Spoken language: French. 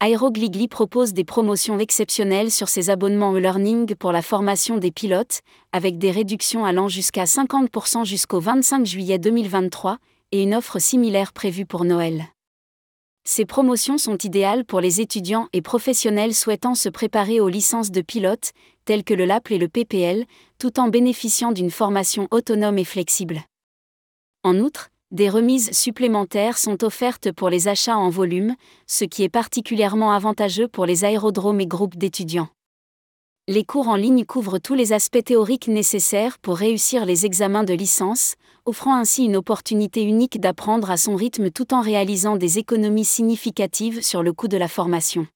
Aerogligli propose des promotions exceptionnelles sur ses abonnements e-learning pour la formation des pilotes, avec des réductions allant jusqu'à 50% jusqu'au 25 juillet 2023, et une offre similaire prévue pour Noël. Ces promotions sont idéales pour les étudiants et professionnels souhaitant se préparer aux licences de pilote, telles que le LAP et le PPL, tout en bénéficiant d'une formation autonome et flexible. En outre, des remises supplémentaires sont offertes pour les achats en volume, ce qui est particulièrement avantageux pour les aérodromes et groupes d'étudiants. Les cours en ligne couvrent tous les aspects théoriques nécessaires pour réussir les examens de licence, offrant ainsi une opportunité unique d'apprendre à son rythme tout en réalisant des économies significatives sur le coût de la formation.